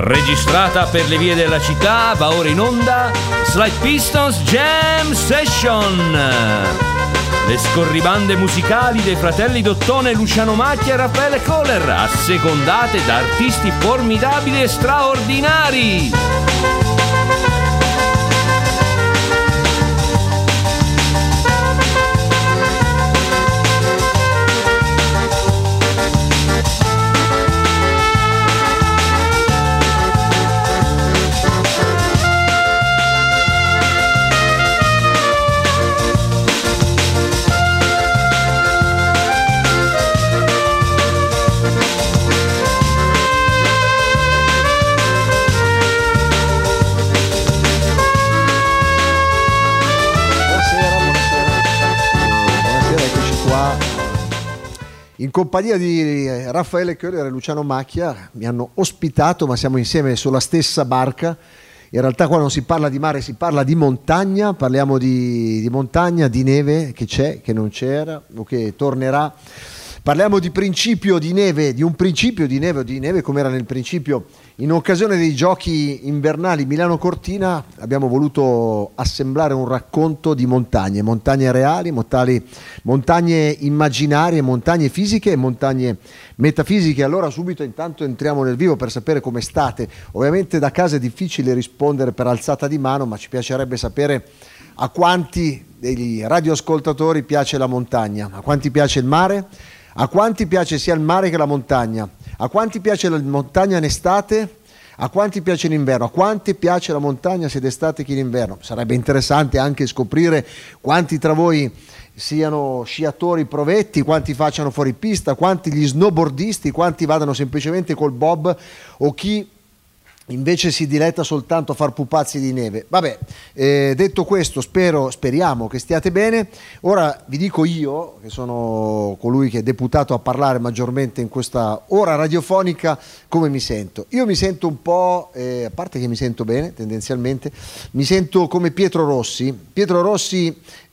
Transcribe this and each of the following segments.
Registrata per le vie della città, va ora in onda Slight Pistons Jam Session. Le scorribande musicali dei fratelli Dottone, Luciano Macchia e Raffaele Kohler, assecondate da artisti formidabili e straordinari. In compagnia di Raffaele Kohler e Luciano Macchia mi hanno ospitato, ma siamo insieme sulla stessa barca. In realtà qua non si parla di mare, si parla di montagna. Parliamo di montagna, di neve che c'è, che non c'era o che tornerà. Parliamo di principio di neve, di un principio di neve o di neve come era nel principio. In occasione dei giochi invernali Milano-Cortina abbiamo voluto assemblare un racconto di montagne, montagne reali, montagne immaginarie, montagne fisiche e montagne metafisiche. Allora subito intanto entriamo nel vivo per sapere come state. Ovviamente da casa è difficile rispondere per alzata di mano, ma ci piacerebbe sapere a quanti degli radioascoltatori piace la montagna, a quanti piace il mare, a quanti piace sia il mare che la montagna, a quanti piace la montagna in estate, a quanti piace in inverno, a quanti piace la montagna sia d'estate che in inverno. Sarebbe interessante anche scoprire quanti tra voi siano sciatori provetti, quanti facciano fuori pista, quanti gli snowboardisti, quanti vadano semplicemente col bob o chi invece si diletta soltanto a far pupazzi di neve. Vabbè, detto questo, speriamo che stiate bene. Ora vi dico io, che sono colui che è deputato a parlare maggiormente in questa ora radiofonica, come mi sento. Io mi sento un po', a parte che mi sento bene tendenzialmente, mi sento come Pietro Rossi. Pietro Rossi,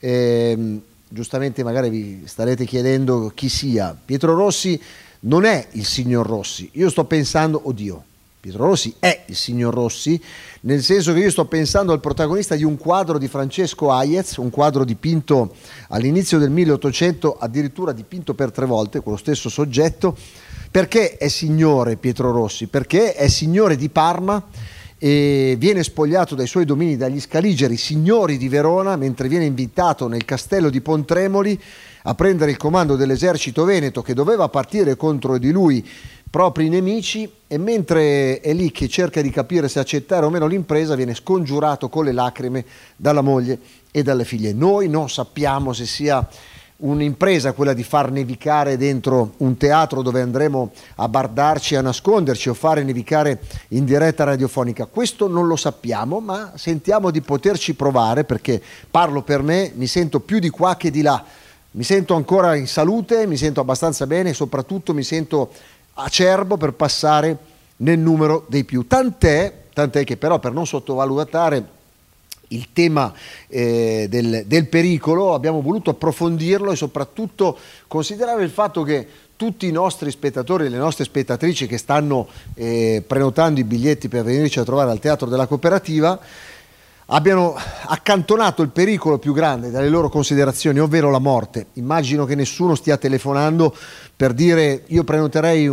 giustamente magari vi starete chiedendo chi sia. Pietro Rossi non è il signor Rossi. Io sto pensando, oddio, Pietro Rossi è il signor Rossi, nel senso che io sto pensando al protagonista di un quadro di Francesco Hayez, un quadro dipinto all'inizio del 1800, addirittura dipinto per 3 volte, con lo stesso soggetto. Perché è signore Pietro Rossi? Perché è signore di Parma e viene spogliato dai suoi domini dagli Scaligeri, signori di Verona, mentre viene invitato nel castello di Pontremoli a prendere il comando dell'esercito veneto che doveva partire contro di lui propri nemici, e mentre è lì che cerca di capire se accettare o meno l'impresa viene scongiurato con le lacrime dalla moglie e dalle figlie. Noi non sappiamo se sia un'impresa quella di far nevicare dentro un teatro dove andremo a bardarci, a nasconderci o fare nevicare in diretta radiofonica. Questo non lo sappiamo, ma sentiamo di poterci provare, perché parlo per me, mi sento più di qua che di là. Mi sento ancora in salute, mi sento abbastanza bene e soprattutto mi sento acerbo per passare nel numero dei più. Tant'è che però, per non sottovalutare il tema del pericolo, abbiamo voluto approfondirlo e soprattutto considerare il fatto che tutti i nostri spettatori e le nostre spettatrici che stanno prenotando i biglietti per venirci a trovare al Teatro della Cooperativa abbiano accantonato il pericolo più grande dalle loro considerazioni, ovvero la morte. Immagino che nessuno stia telefonando per dire: io prenoterei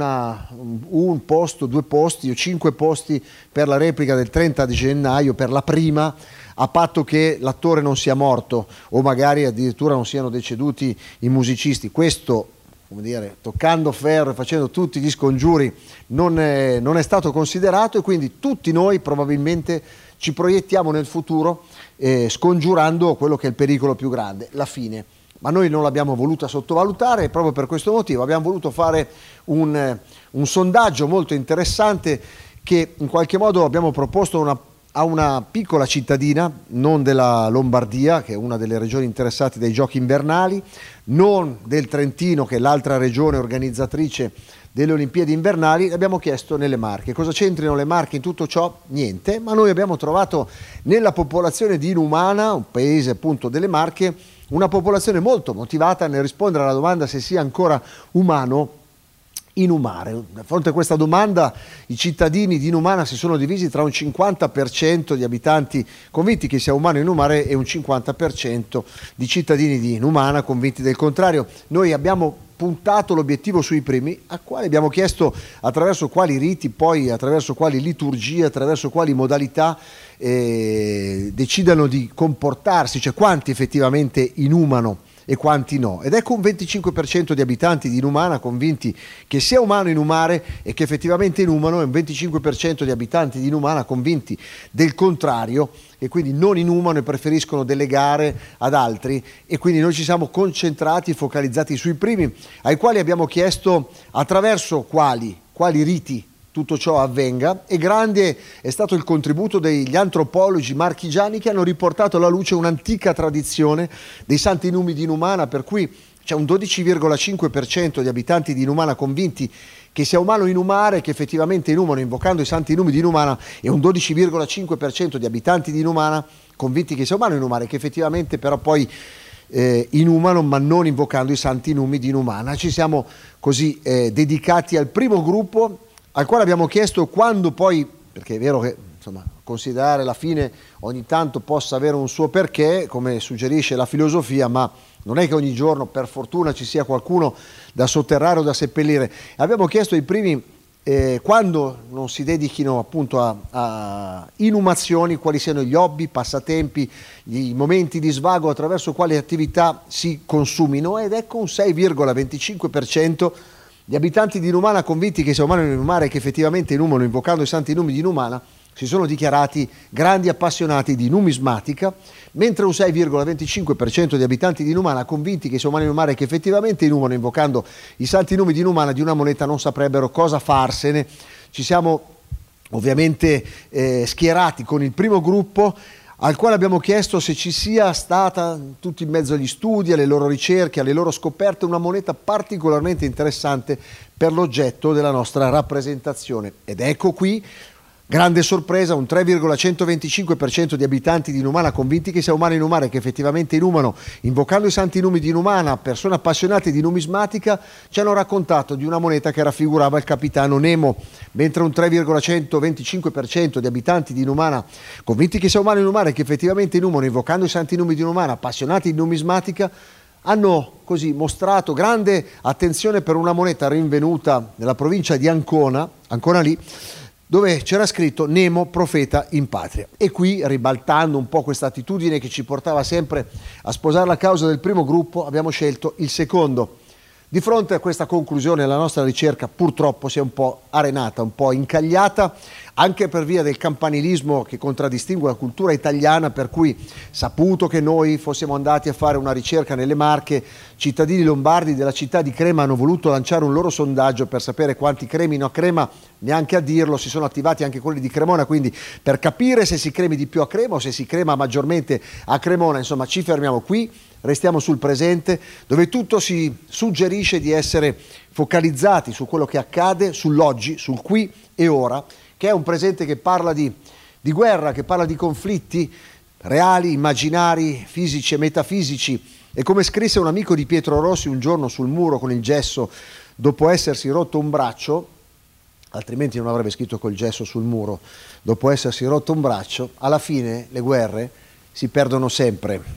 un posto, 2 posti o 5 posti per la replica del 30 di gennaio, per la prima, a patto che l'attore non sia morto o magari addirittura non siano deceduti i musicisti. Questo, come dire, toccando ferro e facendo tutti gli scongiuri, non è stato considerato, e quindi tutti noi probabilmente ci proiettiamo nel futuro scongiurando quello che è il pericolo più grande, la fine. Ma noi non l'abbiamo voluta sottovalutare, e proprio per questo motivo abbiamo voluto fare un sondaggio molto interessante che in qualche modo abbiamo proposto a una piccola cittadina, non della Lombardia, che è una delle regioni interessate dai giochi invernali, non del Trentino, che è l'altra regione organizzatrice delle Olimpiadi invernali. Abbiamo chiesto nelle Marche. Cosa c'entrino le Marche in tutto ciò? Niente, ma noi abbiamo trovato nella popolazione di Numana, un paese appunto delle Marche, una popolazione molto motivata nel rispondere alla domanda se sia ancora umano inumare. Di fronte a questa domanda i cittadini di Inumana si sono divisi tra un 50% di abitanti convinti che sia umano inumare e un 50% di cittadini di Inumana convinti del contrario. Noi abbiamo puntato l'obiettivo sui primi, a quali abbiamo chiesto attraverso quali riti, poi attraverso quali liturgie, attraverso quali modalità decidano di comportarsi, cioè quanti effettivamente inumano e quanti no. Ed ecco un 25% di abitanti di Inumana convinti che sia umano inumare e che effettivamente inumano, e un 25% di abitanti di Inumana convinti del contrario, e quindi non inumano e preferiscono delegare ad altri, e quindi noi ci siamo concentrati, focalizzati sui primi, ai quali abbiamo chiesto attraverso quali riti tutto ciò avvenga, e grande è stato il contributo degli antropologi marchigiani che hanno riportato alla luce un'antica tradizione dei santi numi di Inumana, per cui c'è un 12,5% di abitanti di Inumana convinti che sia umano inumare, che effettivamente inumano invocando i santi numi di Inumana, e un 12,5% di abitanti di Inumana convinti che sia umano inumare, che effettivamente però poi inumano ma non invocando i santi numi di Inumana. Ci siamo così dedicati al primo gruppo, al quale abbiamo chiesto quando poi, perché è vero che insomma considerare la fine ogni tanto possa avere un suo perché, come suggerisce la filosofia, ma non è che ogni giorno per fortuna ci sia qualcuno da sotterrare o da seppellire. Abbiamo chiesto ai primi quando non si dedichino appunto a inumazioni, quali siano gli hobby, passatempi, i momenti di svago attraverso quali attività si consumino, ed ecco un 6,25% gli abitanti di Inumana convinti che sia umano inumare e che effettivamente inumano invocando i santi numi di Inumana si sono dichiarati grandi appassionati di numismatica, mentre un 6,25% di abitanti di Inumana convinti che sia umano inumare e che effettivamente inumano invocando i santi numi di Inumana di una moneta non saprebbero cosa farsene. Ci siamo ovviamente schierati con il primo gruppo, al quale abbiamo chiesto se ci sia stata, tutti in mezzo agli studi, alle loro ricerche, alle loro scoperte, una moneta particolarmente interessante per l'oggetto della nostra rappresentazione. Ed ecco qui, grande sorpresa, un 3,125% di abitanti di Inumana convinti che sia umano inumare, che effettivamente inumano invocando i santi numi di Inumana, persone appassionate di numismatica, ci hanno raccontato di una moneta che raffigurava il capitano Nemo, mentre un 3,125% di abitanti di Inumana convinti che sia umano inumare, che effettivamente inumano invocando i santi numi di Inumana, appassionati di numismatica, hanno così mostrato grande attenzione per una moneta rinvenuta nella provincia di Ancona lì, dove c'era scritto Nemo profeta in patria. E qui, ribaltando un po' questa attitudine che ci portava sempre a sposare la causa del primo gruppo, abbiamo scelto il secondo. Di fronte a questa conclusione la nostra ricerca purtroppo si è un po' arenata, un po' incagliata, anche per via del campanilismo che contraddistingue la cultura italiana, per cui, saputo che noi fossimo andati a fare una ricerca nelle Marche, cittadini lombardi della città di Crema hanno voluto lanciare un loro sondaggio per sapere quanti cremino a Crema, neanche a dirlo, si sono attivati anche quelli di Cremona, quindi per capire se si cremi di più a Crema o se si crema maggiormente a Cremona. Insomma, ci fermiamo qui, restiamo sul presente, dove tutto si suggerisce di essere focalizzati su quello che accade, sull'oggi, sul qui e ora, che è un presente che parla di guerra, che parla di conflitti reali, immaginari, fisici e metafisici. E come scrisse un amico di Pietro Rossi un giorno sul muro con il gesso, dopo essersi rotto un braccio, altrimenti non avrebbe scritto col gesso sul muro, dopo essersi rotto un braccio, alla fine le guerre si perdono sempre.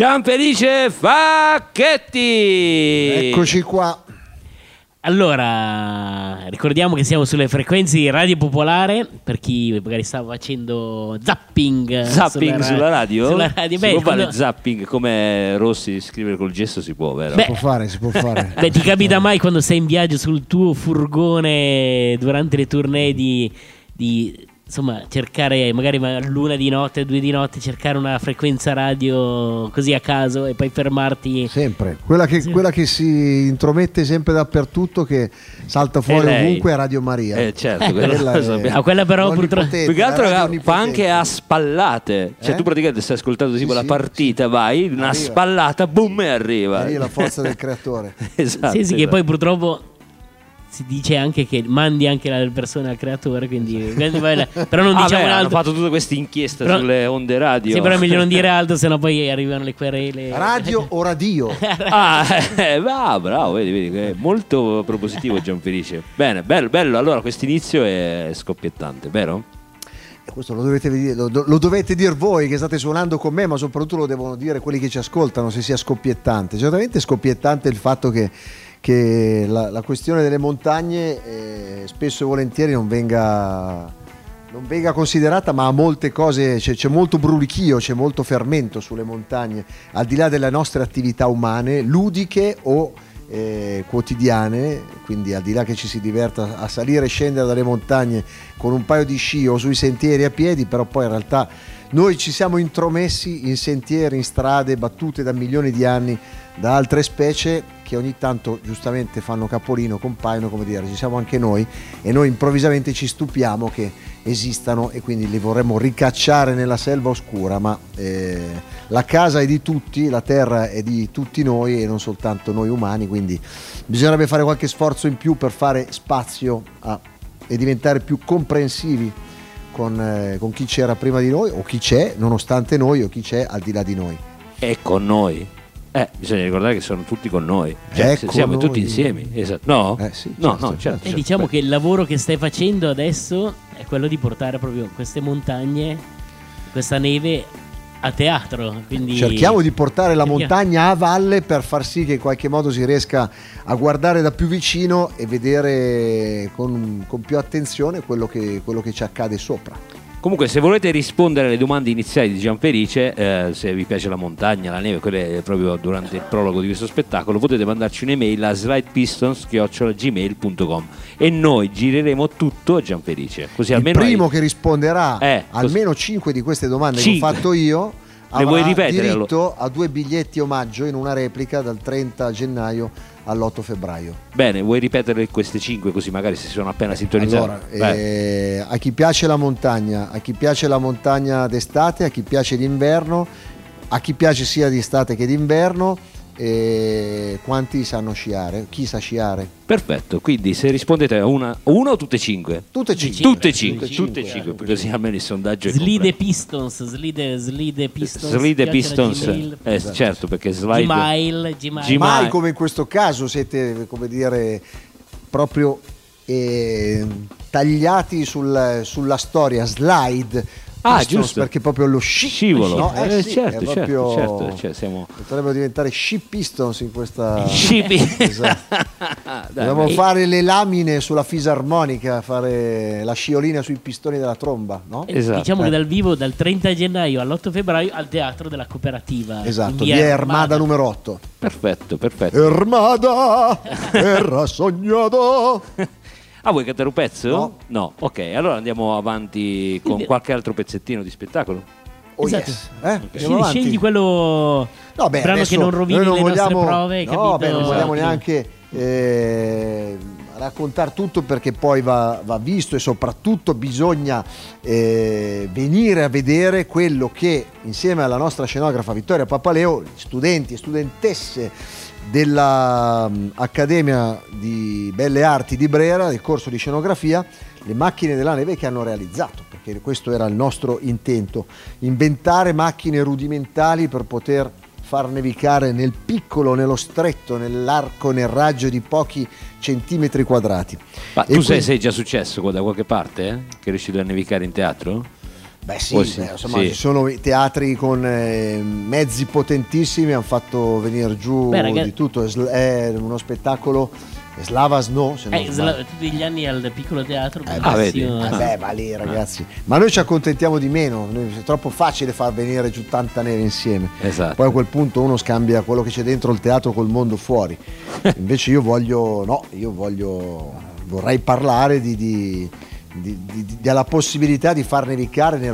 Gianfelice Facchetti. Eccoci qua. Allora, ricordiamo che siamo sulle frequenze di Radio Popolare, per chi magari stava facendo zapping Sulla radio? Sulla radio. Si può fare zapping come Rossi, scrivere col gesto si può, vero? Si può fare. Beh, ti capita mai quando sei in viaggio sul tuo furgone durante le tournée di insomma cercare magari l'una di notte, 2 di notte, cercare una frequenza radio così a caso e poi fermarti? Sempre, quella che si intromette sempre dappertutto, che salta fuori ovunque, è Radio Maria. Certo, quella però purtroppo più che altro fa anche a spallate, cioè tu praticamente stai ascoltando tipo la partita, vai una spallata, boom, e arriva. È la forza del creatore. Esatto, sì, che poi purtroppo si dice anche che mandi anche la persona al creatore, quindi però non diciamo hanno altro. fatto tutte queste inchieste sulle onde radio. Sì, però è meglio non dire altro, sennò poi arrivano le querele. Radio o radio? Bravo, vedi che è molto propositivo Gianfelice. Bene, bello. Allora questo inizio è scoppiettante, vero? Questo lo dovete dire voi che state suonando con me, ma soprattutto lo devono dire quelli che ci ascoltano, se sia scoppiettante. Certamente è scoppiettante il fatto che la questione delle montagne spesso e volentieri non venga considerata, ma a molte cose c'è molto brulichio, c'è molto fermento sulle montagne, al di là delle nostre attività umane, ludiche o quotidiane, quindi al di là che ci si diverta a salire e scendere dalle montagne con un paio di sci o sui sentieri a piedi, però poi in realtà noi ci siamo intromessi in sentieri, in strade battute da milioni di anni da altre specie che ogni tanto giustamente fanno capolino, compaiono, come dire, ci siamo anche noi, e noi improvvisamente ci stupiamo che esistano e quindi li vorremmo ricacciare nella selva oscura, ma la casa è di tutti, la terra è di tutti noi e non soltanto noi umani, quindi bisognerebbe fare qualche sforzo in più per fare spazio e diventare più comprensivi con chi c'era prima di noi, o chi c'è nonostante noi, o chi c'è al di là di noi. E con noi. Bisogna ricordare che sono tutti con noi, siamo noi. tutti insieme, esatto. No? Sì, certo. E diciamo che il lavoro che stai facendo adesso è quello di portare proprio queste montagne, questa neve a teatro, quindi cerchiamo di portare la montagna a valle per far sì che in qualche modo si riesca a guardare da più vicino e vedere con più attenzione quello che ci accade sopra. Comunque, se volete rispondere alle domande iniziali di Gianfelice, se vi piace la montagna, la neve, quelle proprio durante il prologo di questo spettacolo, potete mandarci un'email a slidepistons@gmail.com e noi gireremo tutto a Gianfelice. Così il primo che risponderà almeno 5 di queste domande che ho fatto io avrà diritto a 2 biglietti omaggio in una replica dal 30 gennaio all'8 febbraio. Bene, vuoi ripetere queste 5 così magari si sono appena sintonizzati? Allora, a chi piace la montagna d'estate, a chi piace d'inverno, a chi piace sia di estate che d'inverno, quanti sanno sciare, chi sa sciare. Perfetto, quindi se rispondete a una o tutte e 5? Tutte e 5. Tutte e 5, così almeno il sondaggio è Slide Pistons, certo, perché slide Gmail. Mai come in questo caso siete, come dire, proprio tagliati sulla storia, slide. Giusto, perché proprio lo scivolo, no? Certo, potrebbero diventare sci pistons in questa esatto. Dobbiamo fare le lamine sulla fisarmonica, fare la sciolina sui pistoni della tromba, no? Esatto. Diciamo che dal vivo dal 30 gennaio all'8 febbraio al Teatro della Cooperativa, esatto, via Ermada numero 8. Perfetto. Ermada era sognato. Vuoi cantare un pezzo? No. Ok, allora andiamo avanti con qualche altro pezzettino di spettacolo. Esatto. Scegli quello brano che non rovini le nostre prove. Non vogliamo neanche raccontare tutto, perché poi va visto, e soprattutto bisogna venire a vedere quello che, insieme alla nostra scenografa Vittoria Papaleo, studenti e studentesse dell'Accademia di Belle Arti di Brera, del corso di scenografia, le macchine della neve che hanno realizzato, perché questo era il nostro intento, inventare macchine rudimentali per poter far nevicare nel piccolo, nello stretto, nell'arco, nel raggio di pochi centimetri quadrati. Ma tu sei già successo da qualche parte? Che è riuscito a nevicare in teatro? Beh sì, Oh, sì, insomma sì. ci sono i teatri con mezzi potentissimi, hanno fatto venire giù Beh, ragazzi- di tutto, è uno spettacolo, Slavas no, se non sbaglio. tutti gli anni al piccolo teatro. vedi. bellissimo. Beh, ma lì ragazzi, ma noi ci accontentiamo di meno, è troppo facile far venire giù tanta neve insieme. Esatto. Poi a quel punto uno scambia quello che c'è dentro il teatro col mondo fuori. Invece io vorrei parlare della possibilità di far nevicare nello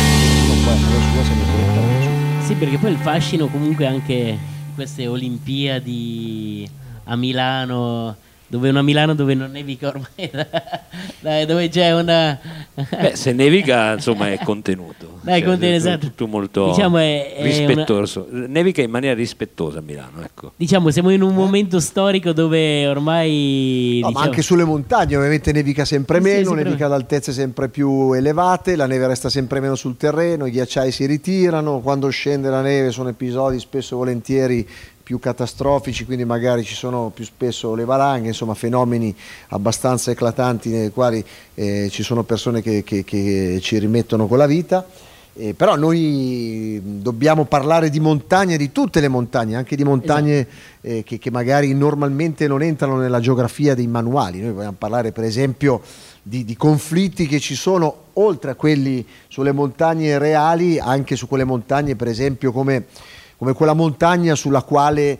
Stretto. Sì, perché poi il fascino comunque anche di queste Olimpiadi a Milano, dove non nevica ormai, dai, dove c'è una... Beh, se nevica insomma è contenuto. Dai, contenuto, è esatto. tutto molto Diciamo è rispettoso. Nevica in maniera rispettosa a Milano, ecco. Diciamo siamo in un momento storico dove ormai... No, ma diciamo- anche sulle montagne ovviamente nevica sempre Sì, meno, sempre nevica ad altezze sempre più elevate, la neve resta sempre meno sul terreno, i ghiacciai si ritirano, quando scende la neve sono episodi spesso e volentieri più catastrofici, quindi magari ci sono più spesso le valanghe, insomma fenomeni abbastanza eclatanti nei quali ci sono persone che ci rimettono con la vita. Però noi dobbiamo parlare di montagne, di tutte le montagne, anche di montagne che magari normalmente non entrano nella geografia dei manuali. Noi vogliamo parlare per esempio di conflitti che ci sono oltre a quelli sulle montagne reali, anche su quelle montagne per esempio come quella montagna sulla quale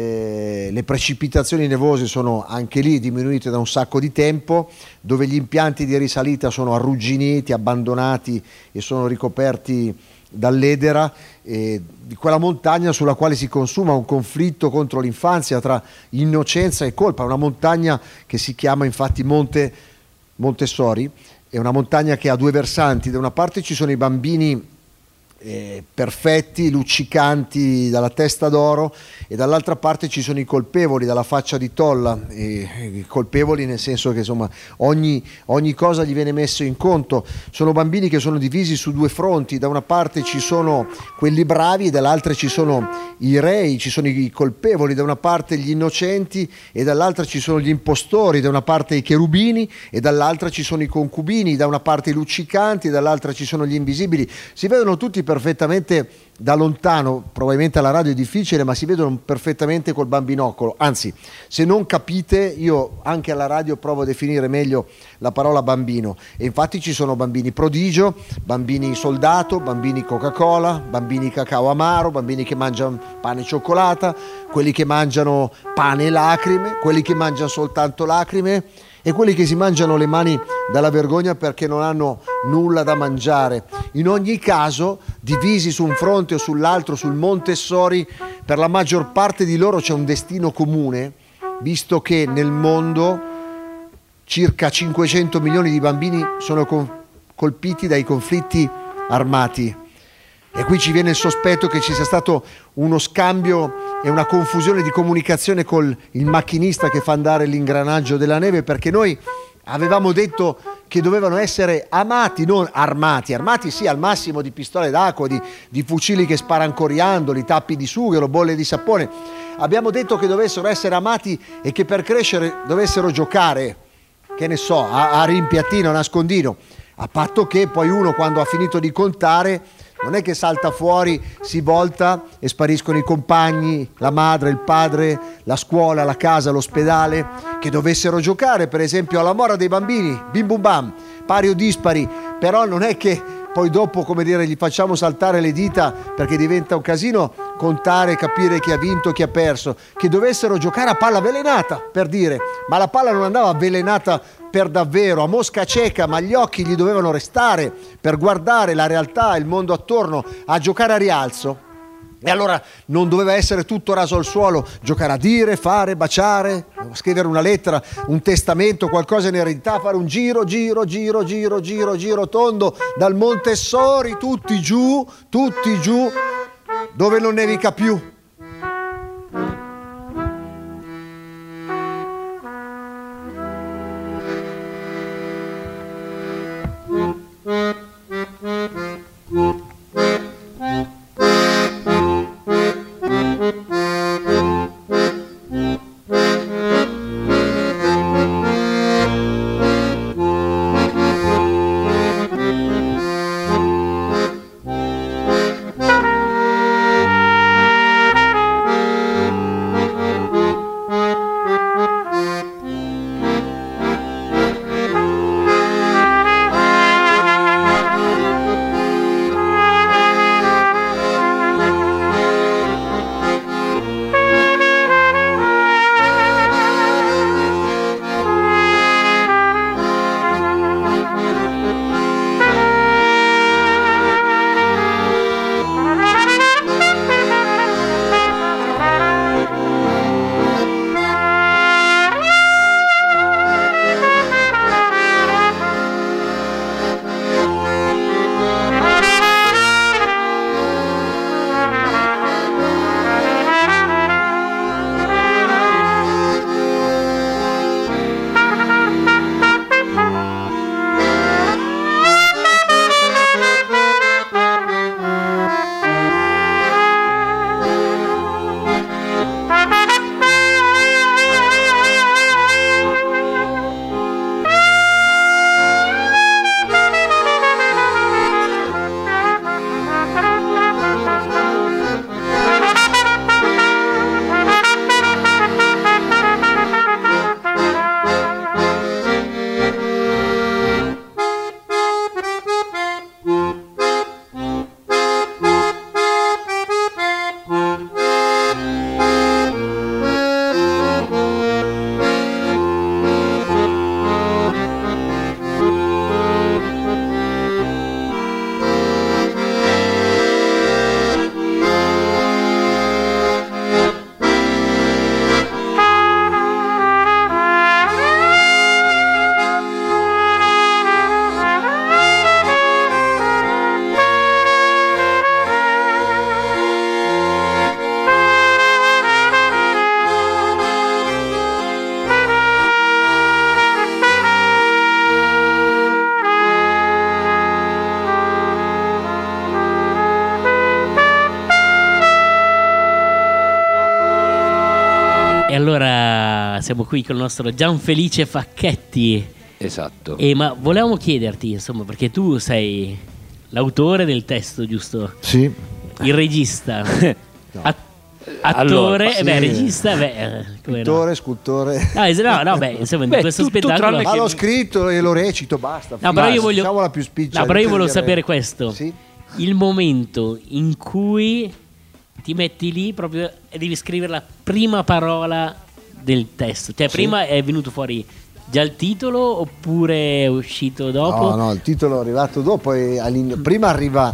le precipitazioni nevose sono anche lì diminuite da un sacco di tempo, dove gli impianti di risalita sono arrugginiti, abbandonati e sono ricoperti dall'edera, di quella montagna sulla quale si consuma un conflitto contro l'infanzia tra innocenza e colpa, una montagna che si chiama infatti Monte Montessori, è una montagna che ha due versanti, da una parte ci sono i bambini perfetti, luccicanti dalla testa d'oro e dall'altra parte ci sono i colpevoli dalla faccia di tolla, i colpevoli nel senso che insomma ogni cosa gli viene messo in conto. Sono bambini che sono divisi su due fronti, da una parte ci sono quelli bravi, dall'altra ci sono i rei, ci sono i colpevoli, da una parte gli innocenti e dall'altra ci sono gli impostori, da una parte i cherubini e dall'altra ci sono i concubini, da una parte i luccicanti e dall'altra ci sono gli invisibili. Si vedono tutti perfettamente da lontano, probabilmente alla radio è difficile, ma si vedono perfettamente col bambinocolo. Anzi, se non capite, io anche alla radio provo a definire meglio la parola bambino. E infatti ci sono bambini prodigio, bambini soldato, bambini Coca-Cola, bambini cacao amaro, bambini che mangiano pane e cioccolata, quelli che mangiano pane e lacrime, quelli che mangiano soltanto lacrime e quelli che si mangiano le mani dalla vergogna perché non hanno nulla da mangiare. In ogni caso, divisi su un fronte o sull'altro, sul Montessori, per la maggior parte di loro c'è un destino comune, visto che nel mondo circa 500 milioni di bambini sono colpiti dai conflitti armati. E qui ci viene il sospetto che ci sia stato uno scambio e una confusione di comunicazione con il macchinista che fa andare l'ingranaggio della neve, perché noi avevamo detto che dovevano essere amati, non armati. Armati sì, al massimo di pistole d'acqua, di fucili che sparano coriandoli, tappi di sughero, bolle di sapone. Abbiamo detto che dovessero essere amati e che per crescere dovessero giocare, che ne so, a rimpiattino, a nascondino, a patto che poi uno, quando ha finito di contare, non è che salta fuori, si volta e spariscono i compagni, la madre, il padre, la scuola, la casa, l'ospedale, che dovessero giocare per esempio alla mora dei bambini, bim bum bam, pari o dispari, però non è che poi dopo, come dire, gli facciamo saltare le dita perché diventa un casino contare, capire chi ha vinto, chi ha perso, che dovessero giocare a palla avvelenata, per dire, ma la palla non andava avvelenata per davvero, a mosca cieca, ma gli occhi gli dovevano restare per guardare la realtà, il mondo attorno, a giocare a rialzo. E allora non doveva essere tutto raso al suolo, giocare a dire, fare, baciare, scrivere una lettera, un testamento, qualcosa in eredità, fare un giro tondo dal Montessori, tutti giù, dove non nevica più. E allora siamo qui con il nostro Gianfelice Facchetti. Esatto. Ma volevamo chiederti, insomma, perché tu sei l'autore del testo, giusto? Sì. Il regista. Allora, Attore, regista, come Pittore, scultore. insomma, in Beh, questo tutto spettacolo. tranne Ma l'ho scritto e lo recito, basta. No, però io voglio, Facciamola più spiccia. no, però io volevo sapere questo. Sì? Il momento in cui ti metti lì proprio e devi scrivere la prima parola del testo. Cioè, prima è venuto fuori già il titolo oppure è uscito dopo? No, il titolo è arrivato dopo. Prima arriva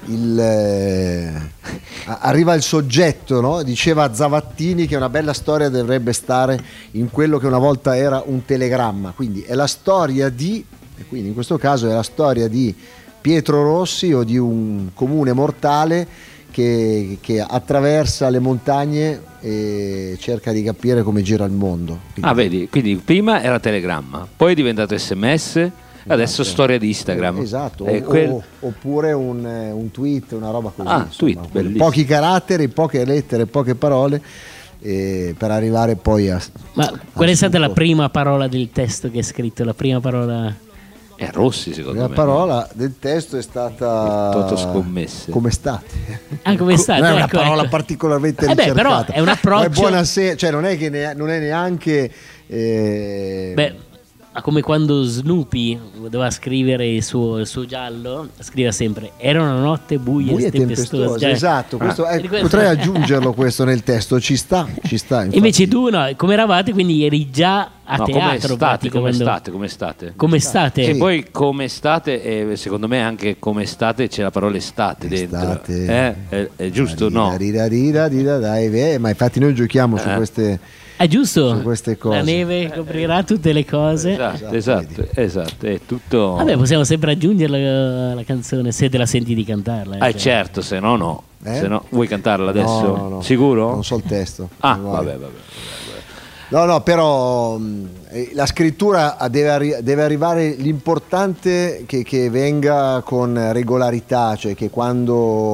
il soggetto, no? Diceva Zavattini che una bella storia dovrebbe stare in quello che una volta era un telegramma. Quindi è la storia e quindi in questo caso è la storia di Pietro Rossi o di un comune mortale che attraversa le montagne e cerca di capire come gira il mondo. Vedi, quindi prima era telegramma, poi è diventato SMS, adesso storia di Instagram. Esatto, Quel... oppure un tweet, una roba così. Tweet, bellissimo. Pochi caratteri, poche lettere, poche parole per arrivare poi a... Ma qual è stata la prima parola del testo che hai scritto? La prima parola... È Rossi, secondo me. La parola del testo è stata Toto Scommesse. Come state? Come state? Non è una Ecco, parola ecco. particolarmente Beh, ricercata. però è un approccio. È buonasera, cioè non è che non è neanche Come quando Snoopy doveva scrivere il suo giallo, scriveva sempre: era una notte buia e tempestosa. Cioè, esatto, potrei aggiungerlo questo nel testo, ci sta infatti. Invece tu no, come eravate, quindi eri già a teatro. Come state? Come state? E poi come state, secondo me anche come state c'è la parola estate dentro. È giusto, no? Ma infatti noi giochiamo su queste... È giusto, su queste cose. La neve coprirà tutte le cose. Esatto, è tutto. Vabbè, possiamo sempre aggiungere la canzone se te la senti di cantarla. Certo, se no. Se no, vuoi cantarla adesso? No. Sicuro? Non so il testo. Vabbè. No, però la scrittura deve arrivare, l'importante che venga con regolarità, cioè che quando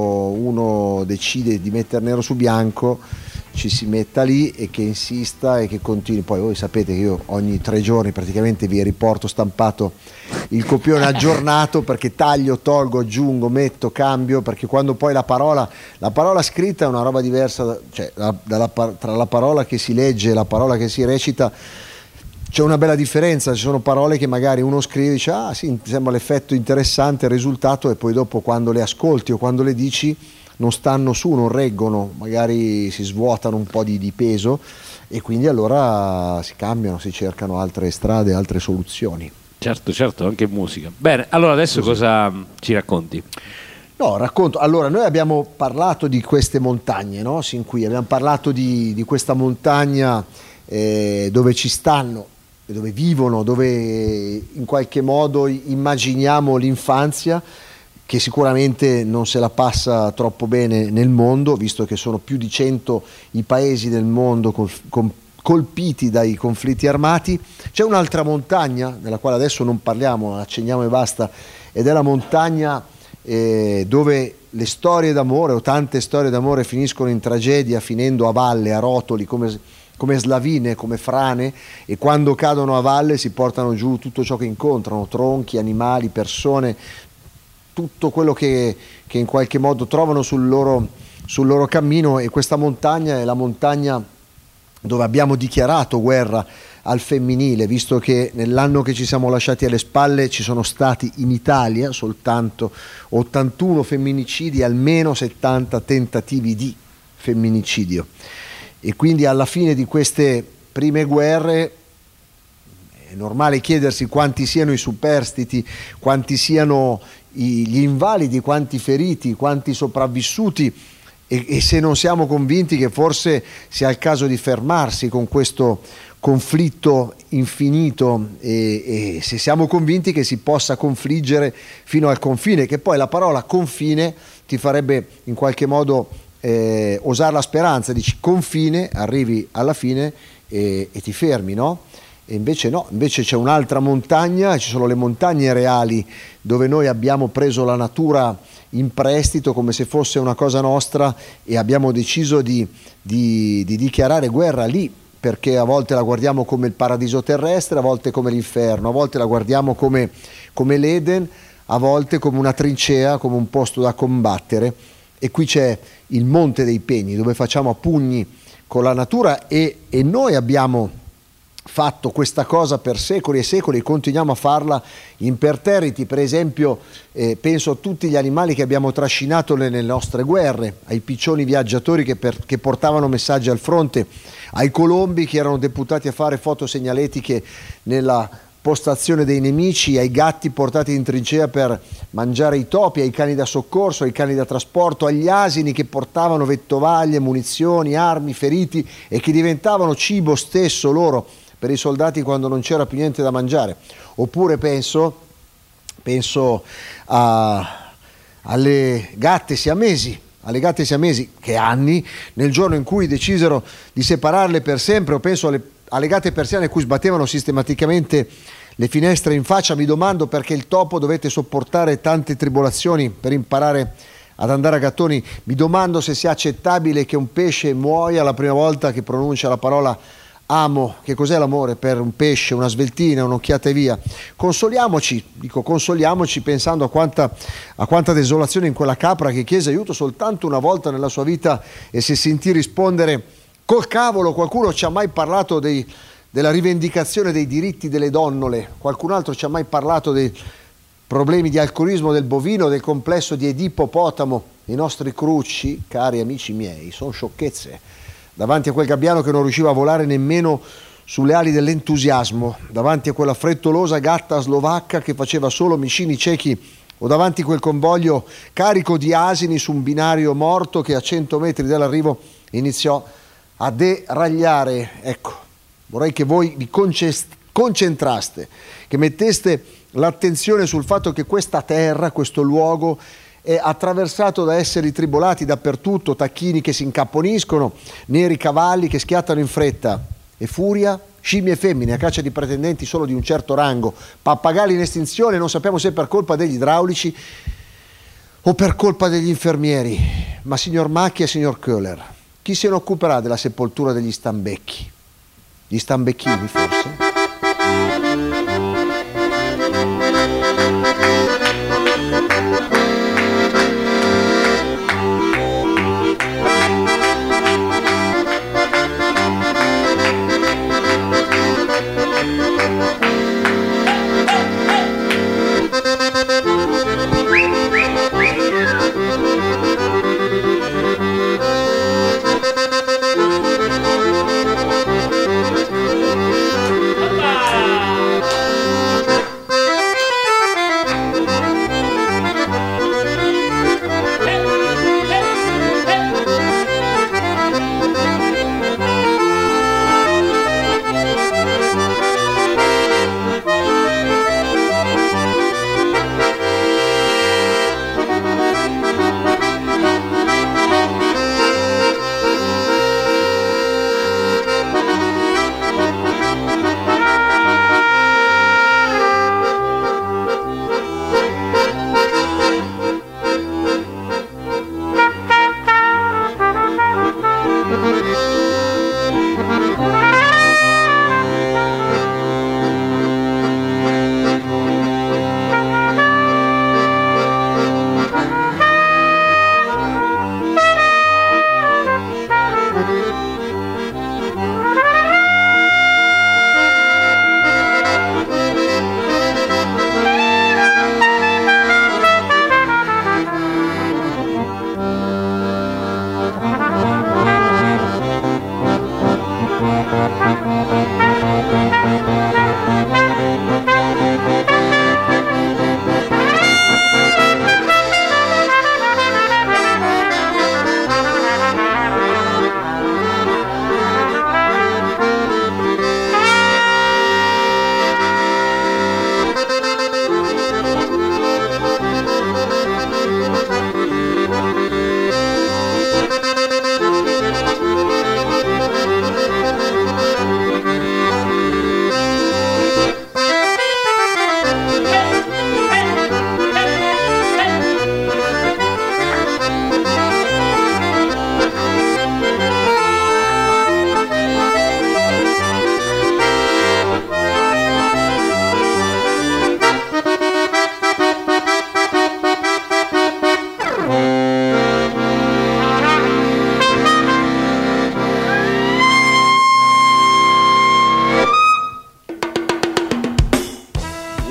uno decide di mettere nero su bianco ci si metta lì e che insista e che continui. Poi voi sapete che io ogni 3 giorni praticamente vi riporto stampato il copione aggiornato, perché taglio, tolgo, aggiungo, metto, cambio, perché quando poi la parola scritta è una roba diversa, cioè tra la parola che si legge e la parola che si recita c'è una bella differenza. Ci sono parole che magari uno scrive e dice sì, sembra l'effetto interessante, il risultato, e poi dopo quando le ascolti o quando le dici non stanno su, non reggono, magari si svuotano un po' di peso, e quindi allora si cambiano, si cercano altre strade, altre soluzioni. Certo, anche musica. Bene, allora adesso cosa ci racconti? No, racconto. Allora, noi abbiamo parlato di queste montagne, no? Sin qui abbiamo parlato di questa montagna dove ci stanno, dove vivono, dove in qualche modo immaginiamo l'infanzia, che sicuramente non se la passa troppo bene nel mondo, visto che sono più di 100 i paesi del mondo colpiti dai conflitti armati. C'è un'altra montagna, della quale adesso non parliamo, accenniamo e basta, ed è la montagna dove le storie d'amore, o tante storie d'amore, finiscono in tragedia, finendo a valle, a rotoli, come slavine, come frane, e quando cadono a valle si portano giù tutto ciò che incontrano, tronchi, animali, persone, tutto quello che in qualche modo trovano sul loro cammino. E questa montagna è la montagna dove abbiamo dichiarato guerra al femminile, visto che nell'anno che ci siamo lasciati alle spalle ci sono stati in Italia soltanto 81 femminicidi e almeno 70 tentativi di femminicidio. E quindi alla fine di queste prime guerre è normale chiedersi quanti siano i superstiti, quanti siano gli invalidi, quanti feriti, quanti sopravvissuti, e se non siamo convinti che forse sia il caso di fermarsi con questo conflitto infinito, e se siamo convinti che si possa confliggere fino al confine, che poi la parola confine ti farebbe in qualche modo osare la speranza, dici confine, arrivi alla fine e ti fermi, no? E invece no, invece c'è un'altra montagna, ci sono le montagne reali, dove noi abbiamo preso la natura in prestito come se fosse una cosa nostra, e abbiamo deciso di dichiarare guerra lì perché a volte la guardiamo come il paradiso terrestre, a volte come l'inferno, a volte la guardiamo come l'Eden, a volte come una trincea, come un posto da combattere. E qui c'è il Monte dei Pegni, dove facciamo a pugni con la natura, e noi abbiamo fatto questa cosa per secoli e secoli, continuiamo a farla imperterriti. Per esempio penso a tutti gli animali che abbiamo trascinato nelle nostre guerre, ai piccioni viaggiatori che portavano messaggi al fronte, ai colombi che erano deputati a fare foto segnaletiche nella postazione dei nemici, ai gatti portati in trincea per mangiare i topi, ai cani da soccorso, ai cani da trasporto, agli asini che portavano vettovaglie, munizioni, armi, feriti e che diventavano cibo stesso loro per i soldati quando non c'era più niente da mangiare. Oppure penso alle gatte siamesi che anni, nel giorno in cui decisero di separarle per sempre, o penso alle gatte persiane a cui sbattevano sistematicamente le finestre in faccia. Mi domando perché il topo dovete sopportare tante tribolazioni per imparare ad andare a gattoni. Mi domando se sia accettabile che un pesce muoia la prima volta che pronuncia la parola amo. Che cos'è l'amore per un pesce? Una sveltina, un'occhiata e via. Consoliamoci pensando a quanta desolazione in quella capra che chiese aiuto soltanto una volta nella sua vita e si sentì rispondere: col cavolo, qualcuno ci ha mai parlato della rivendicazione dei diritti delle donnole? Qualcun altro ci ha mai parlato dei problemi di alcolismo del bovino, del complesso di Edipo Potamo? I nostri crucci, cari amici miei, sono sciocchezze davanti a quel gabbiano che non riusciva a volare nemmeno sulle ali dell'entusiasmo, davanti a quella frettolosa gatta slovacca che faceva solo micini ciechi, o davanti a quel convoglio carico di asini su un binario morto che a 100 metri dall'arrivo iniziò a deragliare. Ecco, vorrei che voi vi concentraste, che metteste l'attenzione sul fatto che questa terra, questo luogo, è attraversato da esseri tribolati dappertutto, tacchini che si incapponiscono, neri cavalli che schiattano in fretta, e furia, scimmie femmine a caccia di pretendenti solo di un certo rango, pappagalli in estinzione, non sappiamo se per colpa degli idraulici o per colpa degli infermieri. Ma signor Macchia e signor Köhler, chi se ne occuperà della sepoltura degli stambecchi? Gli stambecchini, forse?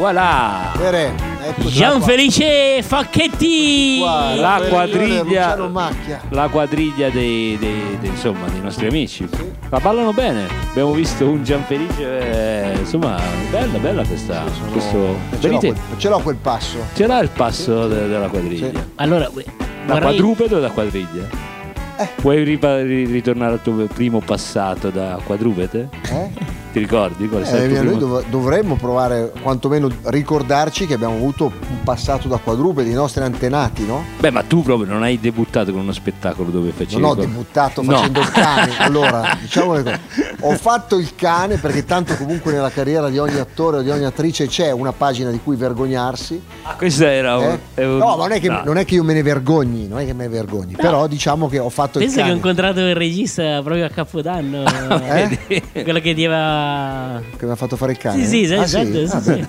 voilà. Gianfelice Facchetti. Qua, La Luciano Macchia. quadriglia dei nostri amici. Ma ballano bene. Abbiamo visto un Gianfelice, insomma, bella questa. Ce l'ho quel passo. Ce l'ha il passo della quadriglia. Sì. Allora, Da quadrupede o da quadriglia? Puoi ritornare al tuo primo passato da quadrupede? Ti ricordi? Qual è stato il tuo Noi primo? dovremmo provare, quantomeno ricordarci che abbiamo avuto un passato da quadrupedi, i nostri antenati, no? Beh, ma tu proprio non hai debuttato con uno spettacolo dove facevi... Non ho debuttato facendo il cane. Allora, diciamo che ho fatto il cane perché tanto comunque nella carriera di ogni attore o di ogni attrice c'è una pagina di cui vergognarsi. Questa era No, non è che io me ne vergogni, però diciamo che ho fatto penso il cane. che ho incontrato il regista proprio a Capodanno. Quello che ti aveva... Che mi ha fatto fare il cane? Sì, esatto. Sì.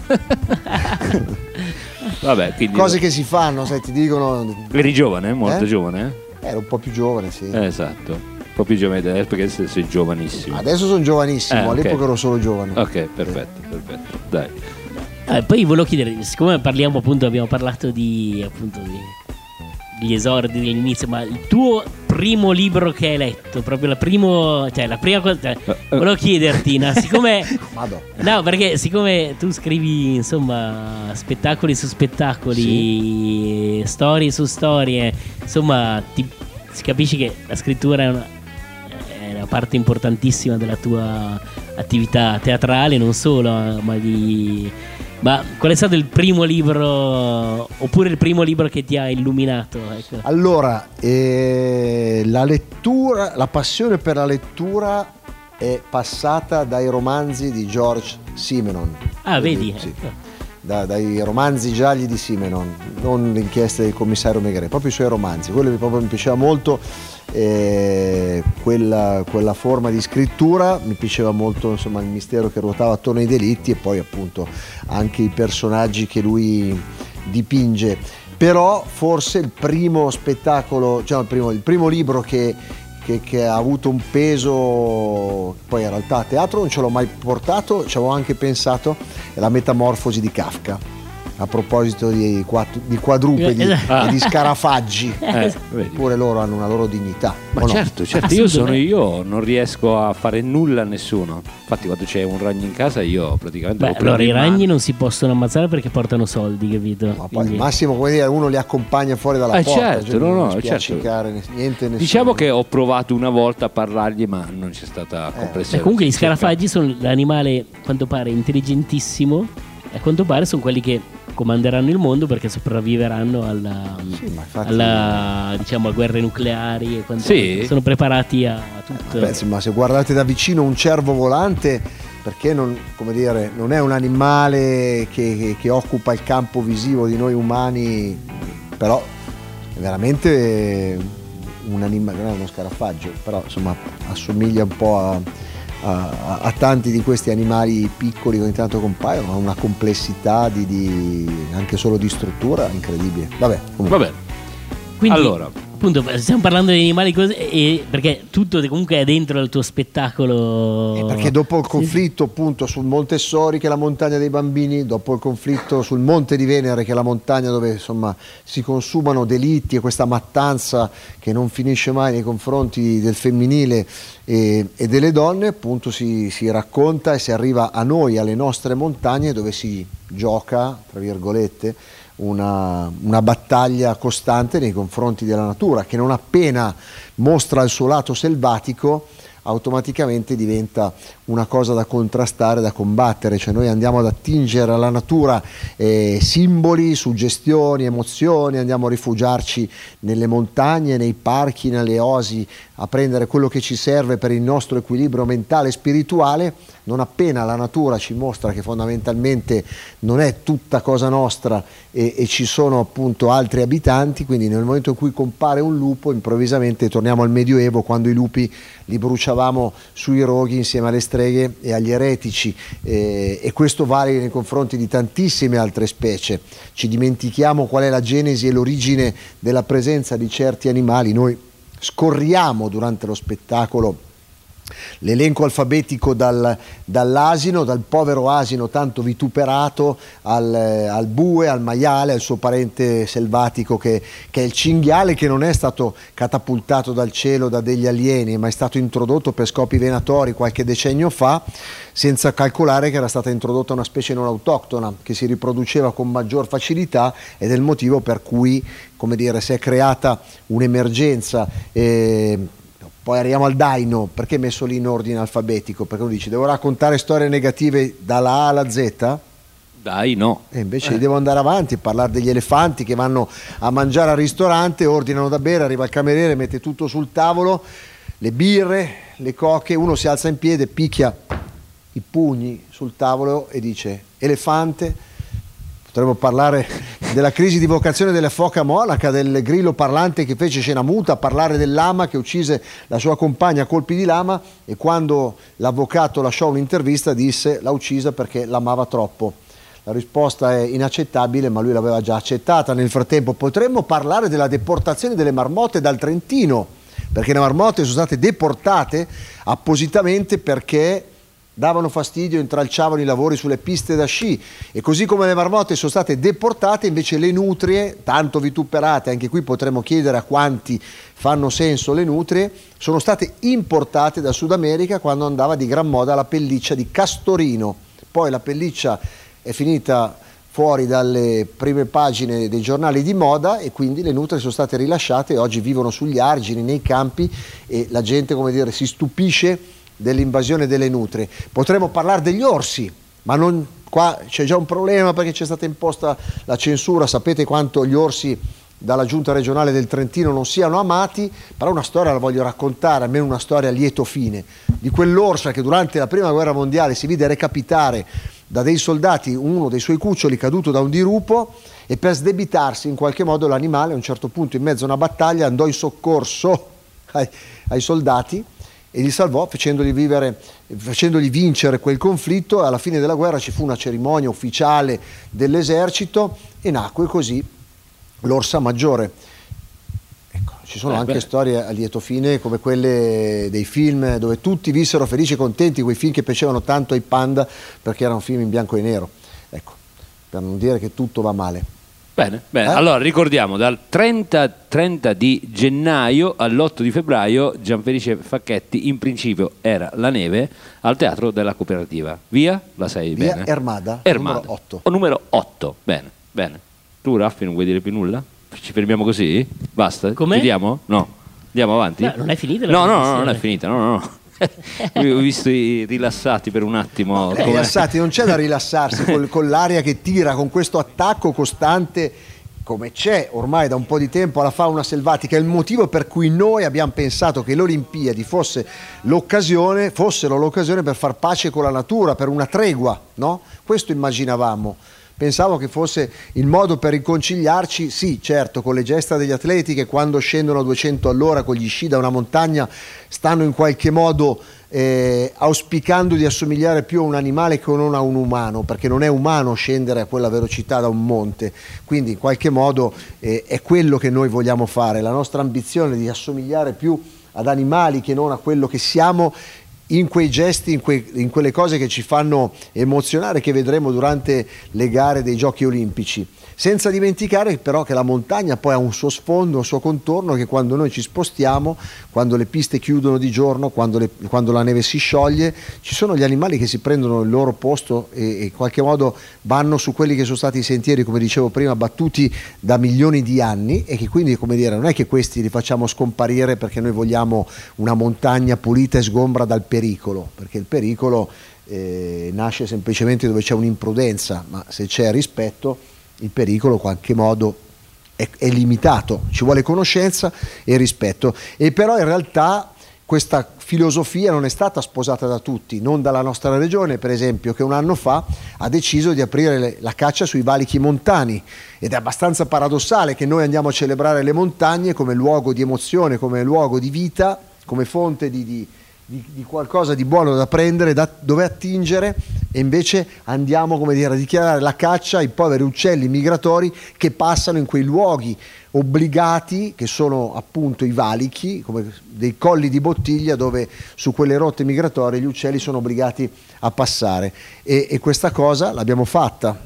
Vabbè, quindi Cose che si fanno, sai, ti dicono. eri giovane, molto giovane? Ero un po' più giovane, sì. Esatto. Un po' più giovane adesso perché sei giovanissimo. Adesso sono giovanissimo, Ok. all'epoca ero solo giovane. Ok, perfetto. Dai. Poi volevo chiedere, siccome parliamo appunto, abbiamo parlato di gli esordi dell'inizio, ma il tuo primo libro che hai letto, proprio la prima cosa, volevo chiederti, siccome no, perché siccome tu scrivi insomma spettacoli su spettacoli, storie su storie, insomma si capisce che la scrittura è una parte importantissima della tua attività teatrale, non solo, ma qual è stato il primo libro, oppure il primo libro che ti ha illuminato? Ecco. Allora, la passione per la lettura è passata dai romanzi di George Simenon. Vedi? Sì. Dai romanzi gialli di Simenon, non le inchieste del commissario Maigret, proprio i suoi romanzi, quello che proprio mi piaceva molto. Quella forma di scrittura mi piaceva molto, insomma, il mistero che ruotava attorno ai delitti e poi appunto anche i personaggi che lui dipinge. Però forse il primo spettacolo, cioè il primo libro che ha avuto un peso, poi in realtà a teatro non ce l'ho mai portato, ci avevo anche pensato, è La Metamorfosi di Kafka. A proposito di quadrupedi e di scarafaggi, pure loro hanno una loro dignità. Ma certo, io non riesco a fare nulla a nessuno. Infatti quando c'è un ragno in casa io praticamente allora i ragni non si possono ammazzare perché portano soldi, capito? Ma poi al massimo, come dire, uno li accompagna fuori dalla porta, certo, non certo. Niente, nessuno. Diciamo che ho provato una volta a parlargli ma non c'è stata comprensione. Comunque gli scarafaggi sono l'animale, a quanto pare, intelligentissimo, e a quanto pare sono quelli che comanderanno il mondo perché sopravviveranno alle guerre nucleari e sono preparati a tutto. Ma se guardate da vicino un cervo volante, perché non è un animale che occupa il campo visivo di noi umani, però è veramente un animale, non è uno scarafaggio, però insomma assomiglia un po' a tanti di questi animali piccoli che ogni tanto compaiono, ha una complessità anche solo di struttura incredibile. Vabbè. Quindi, allora, appunto, stiamo parlando di animali perché tutto comunque è dentro il tuo spettacolo. Perché dopo il conflitto appunto sul Montessori, che è la montagna dei bambini, dopo il conflitto sul Monte di Venere, che è la montagna dove insomma si consumano delitti e questa mattanza che non finisce mai nei confronti del femminile e delle donne, appunto si racconta e si arriva a noi, alle nostre montagne, dove si gioca, tra virgolette, una battaglia costante nei confronti della natura, che non appena mostra il suo lato selvatico automaticamente diventa una cosa da contrastare, da combattere. Cioè noi andiamo ad attingere alla natura simboli, suggestioni, emozioni, andiamo a rifugiarci nelle montagne, nei parchi, nelle oasi, a prendere quello che ci serve per il nostro equilibrio mentale e spirituale. Non appena la natura ci mostra che fondamentalmente non è tutta cosa nostra e ci sono appunto altri abitanti, quindi nel momento in cui compare un lupo improvvisamente torniamo al Medioevo, quando i lupi li bruciavamo sui roghi insieme alle streghe e agli eretici, e questo vale nei confronti di tantissime altre specie. Ci dimentichiamo qual è la genesi e l'origine della presenza di certi animali. Noi scorriamo durante lo spettacolo l'elenco alfabetico dall'asino, dal povero asino tanto vituperato al bue, al maiale, al suo parente selvatico che è il cinghiale, che non è stato catapultato dal cielo da degli alieni, ma è stato introdotto per scopi venatori qualche decennio fa, senza calcolare che era stata introdotta una specie non autoctona che si riproduceva con maggior facilità, ed è il motivo per cui, come dire, si è creata un'emergenza. Poi arriviamo al daino. Perché è messo lì in ordine alfabetico? Perché uno dice: devo raccontare storie negative dalla A alla Z? Dai, no. E invece devo andare avanti, parlare degli elefanti che vanno a mangiare al ristorante, ordinano da bere, arriva il cameriere, mette tutto sul tavolo, le birre, le coche, uno si alza in piede, picchia i pugni sul tavolo e dice: elefante. Potremmo parlare della crisi di vocazione della foca monaca, del grillo parlante che fece scena muta, parlare del lama che uccise la sua compagna a colpi di lama, e quando l'avvocato lasciò un'intervista disse: l'ha uccisa perché l'amava troppo. La risposta è inaccettabile, ma lui l'aveva già accettata. Nel frattempo potremmo parlare della deportazione delle marmotte dal Trentino, perché le marmotte sono state deportate appositamente perché davano fastidio, intralciavano i lavori sulle piste da sci, e così come le marmotte sono state deportate, invece le nutrie, tanto vituperate, anche qui potremmo chiedere a quanti fanno senso le nutrie, sono state importate da Sud America quando andava di gran moda la pelliccia di Castorino. Poi la pelliccia è finita fuori dalle prime pagine dei giornali di moda, e quindi le nutrie sono state rilasciate e oggi vivono sugli argini, nei campi, e la gente, come dire, si stupisce dell'invasione delle nutrie. Potremmo parlare degli orsi, ma non, qua c'è già un problema perché c'è stata imposta la censura. Sapete quanto gli orsi dalla giunta regionale del Trentino non siano amati, però una storia la voglio raccontare, almeno una storia a lieto fine, di quell'orsa che durante la prima guerra mondiale si vide recapitare da dei soldati uno dei suoi cuccioli caduto da un dirupo, e per sdebitarsi in qualche modo l'animale a un certo punto in mezzo a una battaglia andò in soccorso ai soldati e li salvò facendogli vincere quel conflitto. Alla fine della guerra ci fu una cerimonia ufficiale dell'esercito e nacque così l'orsa maggiore. Ecco, ci sono anche storie a lieto fine come quelle dei film dove tutti vissero felici e contenti, quei film che piacevano tanto ai panda perché erano film in bianco e nero. Ecco, per non dire che tutto va male. Bene. Allora ricordiamo, dal 30 di gennaio all'8 di febbraio Gianfelice Facchetti in principio era La Neve al Teatro della Cooperativa. Via? La sai Via bene? Ermada. Numero 8. Numero 8. Bene. Tu Raffi non vuoi dire più nulla? Ci fermiamo così? Basta? Come? Chiudiamo? No. Andiamo avanti? No, non è finita la No, trasmissione. non è finita. No. Ho visto i rilassati per un attimo. Rilassati, non c'è da rilassarsi con l'aria che tira, con questo attacco costante come c'è ormai da un po' di tempo alla fauna selvatica. È il motivo per cui noi abbiamo pensato che le Olimpiadi fossero l'occasione per far pace con la natura, per una tregua, no? Questo immaginavamo. Pensavo che fosse il modo per riconciliarci, sì, certo, con le gesta degli atleti che quando scendono a 200 all'ora con gli sci da una montagna stanno in qualche modo auspicando di assomigliare più a un animale che non a un umano, perché non è umano scendere a quella velocità da un monte. Quindi in qualche modo è quello che noi vogliamo fare, la nostra ambizione di assomigliare più ad animali che non a quello che siamo, in quei gesti, in quelle cose che ci fanno emozionare, che vedremo durante le gare dei Giochi Olimpici. Senza dimenticare però che la montagna poi ha un suo sfondo, un suo contorno, che quando noi ci spostiamo, quando le piste chiudono di giorno, quando la neve si scioglie, ci sono gli animali che si prendono il loro posto e in qualche modo vanno su quelli che sono stati i sentieri, come dicevo prima, battuti da milioni di anni, e che quindi, come dire, non è che questi li facciamo scomparire perché noi vogliamo una montagna pulita e sgombra dal pericolo, perché il pericolo nasce semplicemente dove c'è un'imprudenza, ma se c'è rispetto il pericolo in qualche modo è limitato, ci vuole conoscenza e rispetto. E però in realtà questa filosofia non è stata sposata da tutti, non dalla nostra regione per esempio, che un anno fa ha deciso di aprire la caccia sui valichi montani, ed è abbastanza paradossale che noi andiamo a celebrare le montagne come luogo di emozione, come luogo di vita, come fonte di qualcosa di buono da prendere, da dove attingere, e invece andiamo, come dire, a dichiarare la caccia ai poveri uccelli migratori che passano in quei luoghi obbligati, che sono appunto i valichi, come dei colli di bottiglia dove su quelle rotte migratorie gli uccelli sono obbligati a passare, e questa cosa l'abbiamo fatta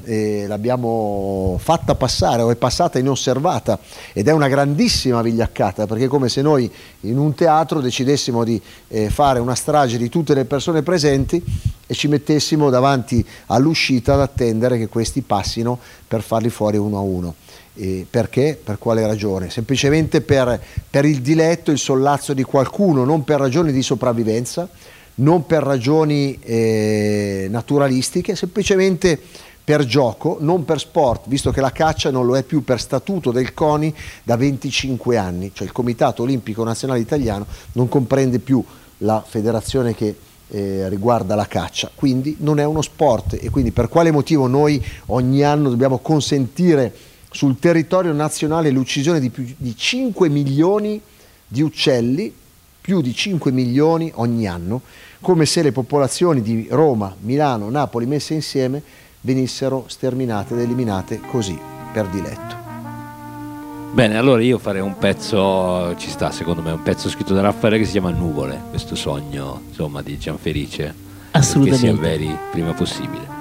passare, o è passata inosservata, ed è una grandissima vigliaccata, perché è come se noi in un teatro decidessimo di fare una strage di tutte le persone presenti e ci mettessimo davanti all'uscita ad attendere che questi passino per farli fuori uno a uno. Perché? Per quale ragione? Semplicemente per il diletto, il sollazzo di qualcuno, non per ragioni di sopravvivenza, non per ragioni naturalistiche, semplicemente per gioco, non per sport, visto che la caccia non lo è più per statuto del CONI da 25 anni, cioè il Comitato Olimpico Nazionale Italiano non comprende più la federazione che riguarda la caccia, quindi non è uno sport, e quindi per quale motivo noi ogni anno dobbiamo consentire sul territorio nazionale l'uccisione di più di 5 milioni di uccelli, più di 5 milioni ogni anno, come se le popolazioni di Roma, Milano, Napoli messe insieme venissero sterminate ed eliminate così, per diletto. Bene, allora io farei un pezzo, ci sta secondo me, un pezzo scritto da Raffaele che si chiama Nuvole, questo sogno insomma di Gianfelice, assolutamente, che si avveri prima possibile.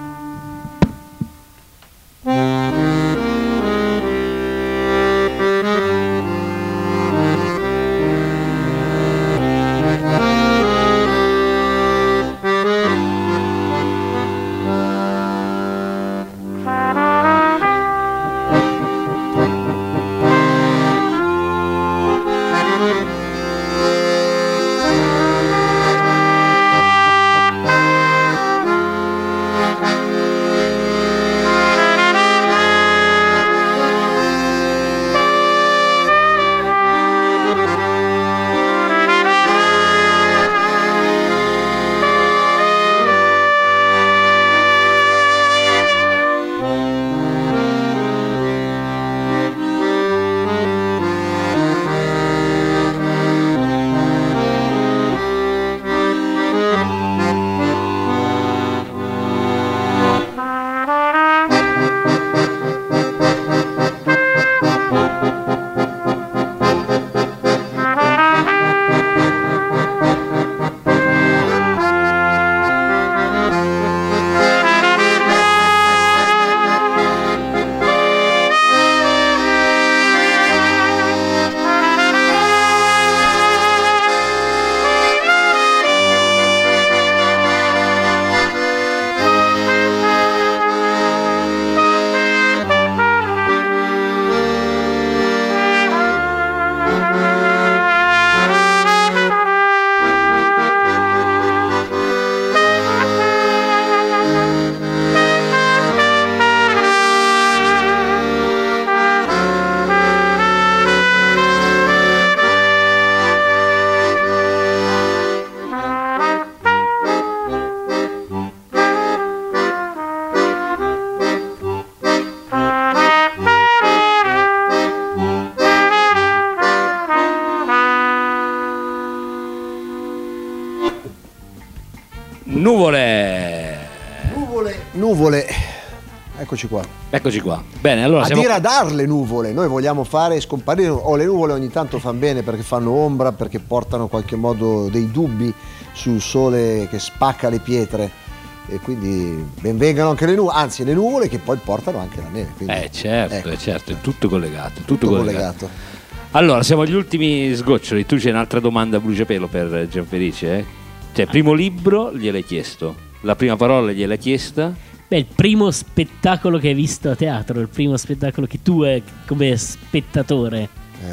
Nuvole, eccoci qua. Eccoci qua. Bene, allora a diradare le nuvole, noi vogliamo fare scomparire, o le nuvole ogni tanto fanno bene perché fanno ombra, perché portano in qualche modo dei dubbi sul sole che spacca le pietre, e quindi benvengano anche le nuvole, anzi le nuvole che poi portano anche la neve. Quindi, certo, ecco. Certo, è tutto collegato. Tutto collegato. Allora, siamo agli ultimi sgoccioli. Tu c'è un'altra domanda a bruciapelo per Gianfelice, Cioè, primo libro gliel'hai chiesto, la prima parola gliel'hai chiesta. Beh, il primo spettacolo che hai visto a teatro, il primo spettacolo che tu come spettatore.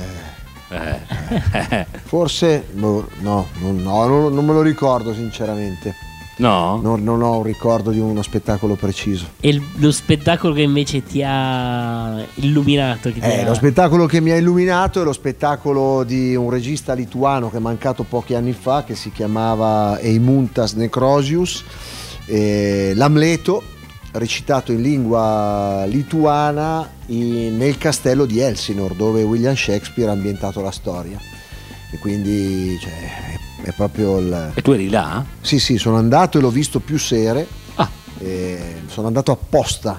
Forse no, non me lo ricordo sinceramente. No? Non ho un ricordo di uno spettacolo preciso. E lo spettacolo che invece ti ha illuminato? Lo spettacolo che mi ha illuminato è lo spettacolo di un regista lituano che è mancato pochi anni fa, che si chiamava Eimuntas Necrosius, l'Amleto, recitato in lingua lituana nel castello di Elsinore, dove William Shakespeare ha ambientato la storia. E quindi è proprio il... E tu eri là? Sì, sono andato e l'ho visto più sere. Sono andato apposta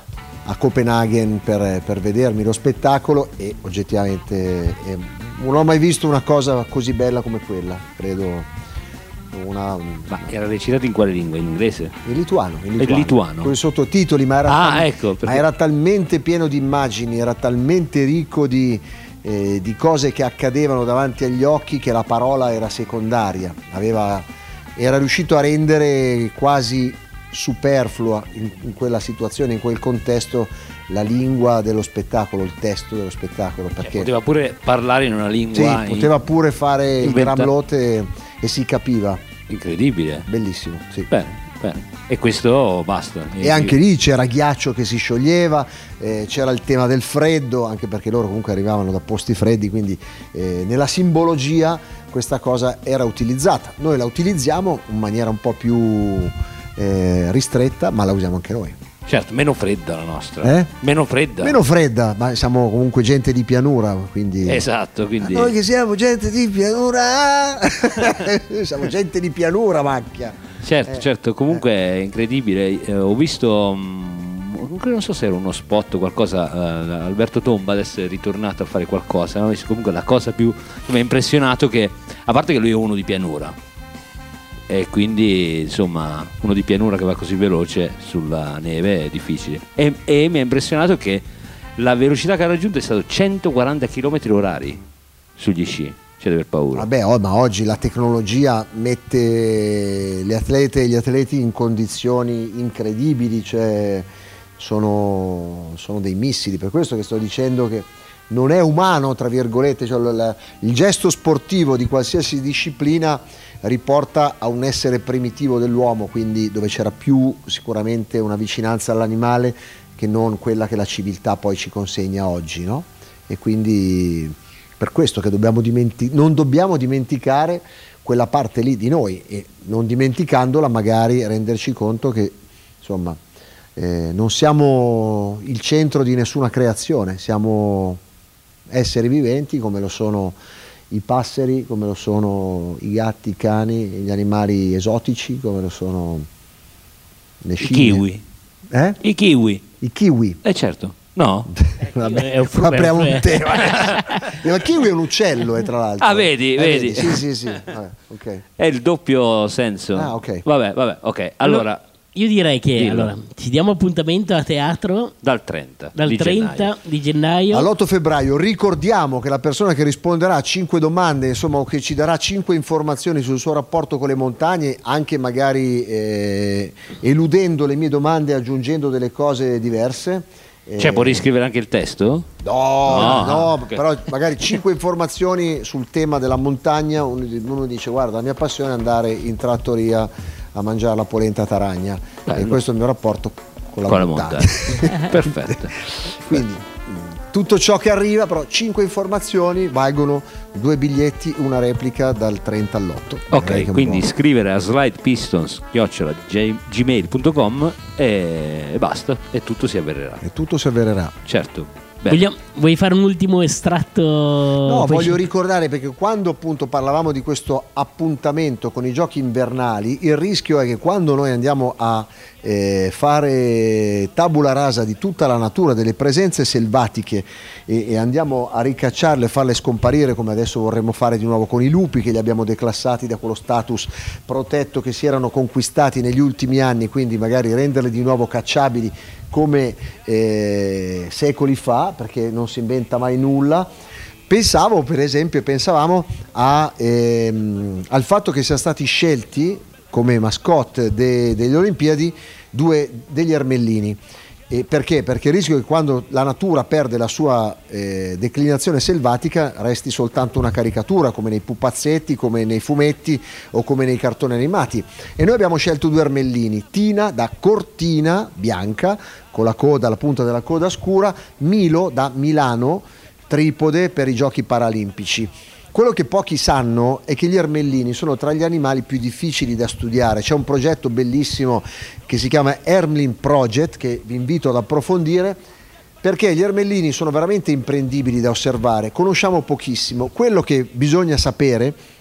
a Copenaghen per vedermi lo spettacolo e oggettivamente non ho mai visto una cosa così bella come quella, credo. Ma era recitato in quale lingua? In inglese? In lituano. Lituano. Con i sottotitoli, ma era talmente pieno di immagini, era talmente ricco di cose che accadevano davanti agli occhi che la parola era secondaria. Era riuscito a rendere quasi superflua in quella situazione, in quel contesto, la lingua dello spettacolo, il testo dello spettacolo, perché poteva pure parlare in una lingua, poteva pure fare il Gramlote e si capiva. Incredibile, bellissimo, sì. Bene. E questo basta. E anche lì c'era ghiaccio che si scioglieva, c'era il tema del freddo, anche perché loro comunque arrivavano da posti freddi, quindi nella simbologia questa cosa era utilizzata. Noi la utilizziamo in maniera un po' più ristretta, ma la usiamo anche noi. Certo, meno fredda la nostra. Meno fredda, ma siamo comunque gente di pianura, quindi. Esatto, quindi. Noi che siamo gente di pianura, siamo gente di pianura, Macchia. Certo, comunque è incredibile. Ho visto, non so se era uno spot o qualcosa, Alberto Tomba adesso è ritornato a fare qualcosa, no? Comunque la cosa più che mi ha impressionato che, a parte che lui è uno di pianura, e quindi insomma uno di pianura che va così veloce sulla neve è difficile, e mi ha impressionato che la velocità che ha raggiunto è stato 140 km/h sugli sci. C'è da aver paura. Vabbè, ma oggi la tecnologia mette le atlete e gli atleti in condizioni incredibili, cioè sono dei missili, per questo che sto dicendo che non è umano, tra virgolette, cioè il gesto sportivo di qualsiasi disciplina riporta a un essere primitivo dell'uomo, quindi dove c'era più sicuramente una vicinanza all'animale che non quella che la civiltà poi ci consegna oggi, no? E quindi per questo che non dobbiamo dimenticare quella parte lì di noi, e non dimenticandola magari renderci conto che insomma non siamo il centro di nessuna creazione, siamo esseri viventi come lo sono i passeri, come lo sono i gatti, i cani, gli animali esotici, come lo sono le scimmie. I kiwi. I kiwi. Certo. No? Vabbè, apriamo un tema. Il kiwi è un uccello, tra l'altro. Ah, vedi. Sì. Vabbè, okay. È il doppio senso. Ah, ok. Vabbè, ok. Allora, io direi che ci diamo appuntamento a teatro dal 30 di gennaio all'8 febbraio. Ricordiamo che la persona che risponderà a 5 domande, insomma, o che ci darà 5 informazioni sul suo rapporto con le montagne, anche magari eludendo le mie domande, aggiungendo delle cose diverse. Cioè, può riscrivere anche il testo? No, okay. Però magari 5 informazioni sul tema della montagna. Uno dice: guarda, la mia passione è andare in trattoria a mangiare la polenta taragna. E questo è il mio rapporto con la montagna. Perfetto. Quindi tutto ciò che arriva, però 5 informazioni valgono 2 biglietti, una replica dal 30 all'8. Ok, quindi scrivere a slidepistons@gmail.com e basta, e tutto si avvererà. Certo. Vuoi fare un ultimo estratto? No, voglio ricordare, perché quando appunto parlavamo di questo appuntamento con i giochi invernali, il rischio è che quando noi andiamo a fare tabula rasa di tutta la natura, delle presenze selvatiche, e andiamo a ricacciarle, farle scomparire, come adesso vorremmo fare di nuovo con i lupi, che li abbiamo declassati da quello status protetto che si erano conquistati negli ultimi anni, quindi magari renderli di nuovo cacciabili come secoli fa, perché non si inventa mai nulla. Pensavamo al fatto che siano stati scelti come mascotte delle Olimpiadi degli ermellini. Perché? Perché il rischio è che quando la natura perde la sua declinazione selvatica resti soltanto una caricatura, come nei pupazzetti, come nei fumetti o come nei cartoni animati. E noi abbiamo scelto 2 ermellini: Tina da Cortina, bianca, con la punta della coda scura; Milo da Milano, tripode per i giochi paralimpici. Quello che pochi sanno è che gli ermellini sono tra gli animali più difficili da studiare. C'è un progetto bellissimo che si chiama Ermling Project, che vi invito ad approfondire, perché gli ermellini sono veramente imprendibili da osservare. Conosciamo pochissimo. Quello che bisogna sapere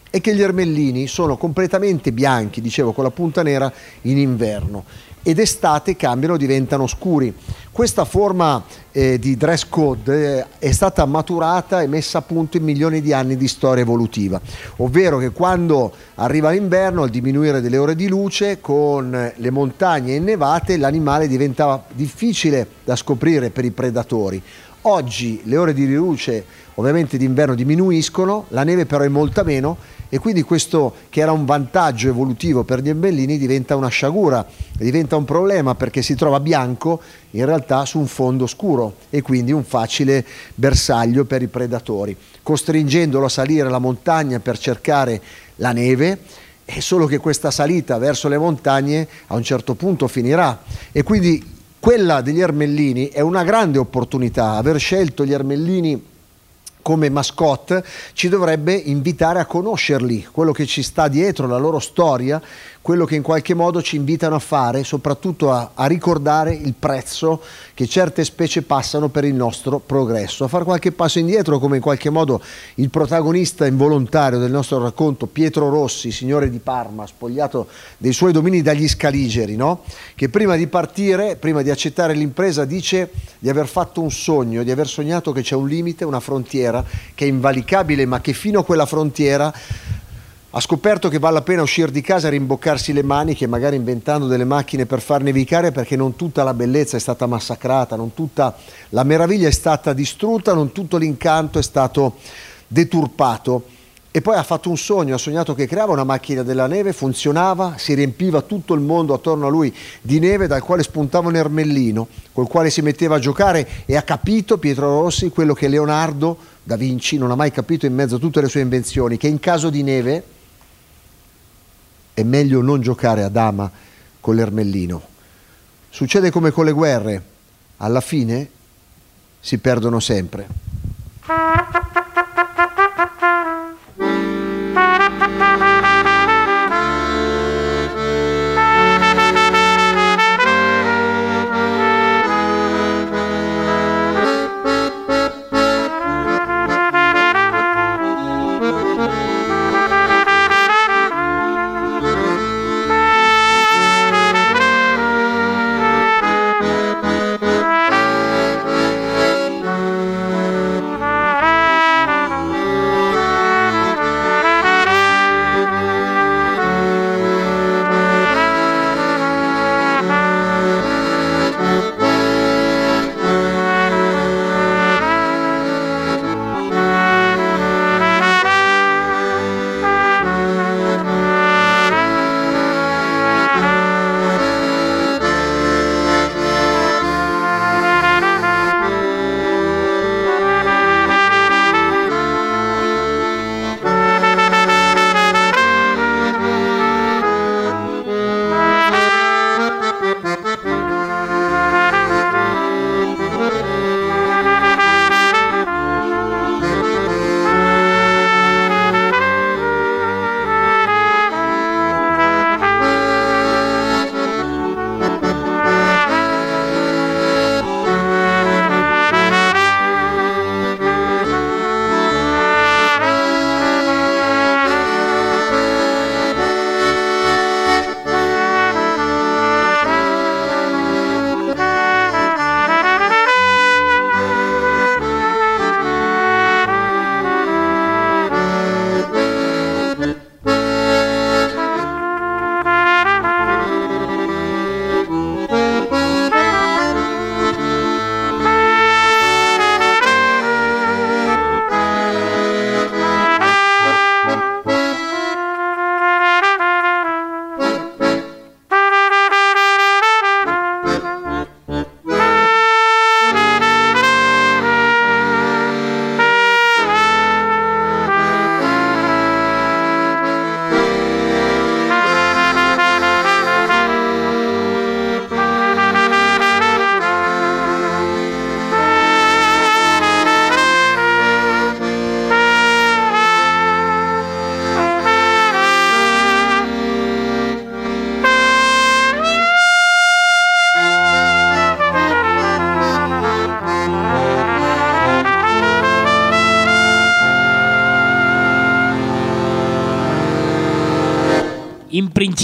è che gli ermellini sono completamente bianchi, dicevo, con la punta nera in inverno, ed estate cambiano, diventano scuri. Questa forma di dress code è stata maturata e messa a punto in milioni di anni di storia evolutiva, ovvero che quando arriva l'inverno, al diminuire delle ore di luce, con le montagne innevate, l'animale diventava difficile da scoprire per i predatori. Oggi le ore di luce ovviamente d'inverno diminuiscono, la neve però è molta meno, e quindi questo, che era un vantaggio evolutivo per gli ermellini, diventa una sciagura, diventa un problema, perché si trova bianco in realtà su un fondo scuro e quindi un facile bersaglio per i predatori, costringendolo a salire la montagna per cercare la neve. È solo che questa salita verso le montagne a un certo punto finirà, e quindi quella degli ermellini è una grande opportunità. Aver scelto gli ermellini come mascotte ci dovrebbe invitare a conoscerli, quello che ci sta dietro, la loro storia, quello che in qualche modo ci invitano a fare, soprattutto a ricordare il prezzo che certe specie passano per il nostro progresso, a fare qualche passo indietro, come in qualche modo il protagonista involontario del nostro racconto, Pietro Rossi, signore di Parma, spogliato dei suoi domini dagli Scaligeri, no? Che prima di partire, prima di accettare l'impresa, dice di aver fatto un sogno, di aver sognato che c'è un limite, una frontiera che è invalicabile, ma che fino a quella frontiera ha scoperto che vale la pena uscire di casa e rimboccarsi le maniche, magari inventando delle macchine per far nevicare, perché non tutta la bellezza è stata massacrata, non tutta la meraviglia è stata distrutta, non tutto l'incanto è stato deturpato. E poi ha fatto un sogno, ha sognato che creava una macchina della neve, funzionava, si riempiva tutto il mondo attorno a lui di neve, dal quale spuntava un ermellino, col quale si metteva a giocare, e ha capito, Pietro Rossi, quello che Leonardo da Vinci non ha mai capito in mezzo a tutte le sue invenzioni, che in caso di neve è meglio non giocare a dama con l'ermellino. Succede come con le guerre, alla fine si perdono sempre.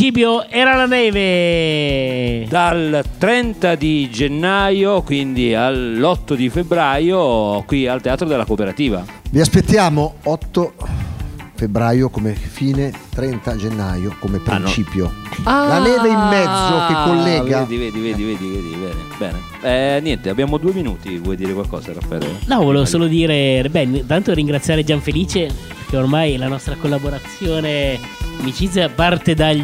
principio era la neve. Dal 30 di gennaio, quindi all'8 di febbraio, qui al Teatro della Cooperativa. Vi aspettiamo 8 febbraio come fine, 30 gennaio come principio. La neve in mezzo che collega. Vedi, bene. Niente, abbiamo 2 minuti. Vuoi dire qualcosa, Raffaele? No, volevo solo dire, intanto ringraziare Gianfelice, perché ormai la nostra collaborazione, amicizia, parte dal